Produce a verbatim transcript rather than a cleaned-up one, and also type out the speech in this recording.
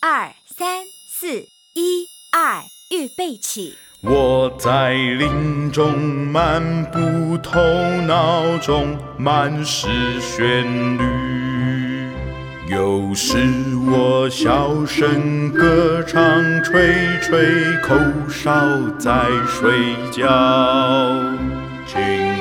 二三四，一二，预备起。 我在林中漫步，头脑中满是旋律。有时我小声歌唱，吹吹口哨在睡觉。请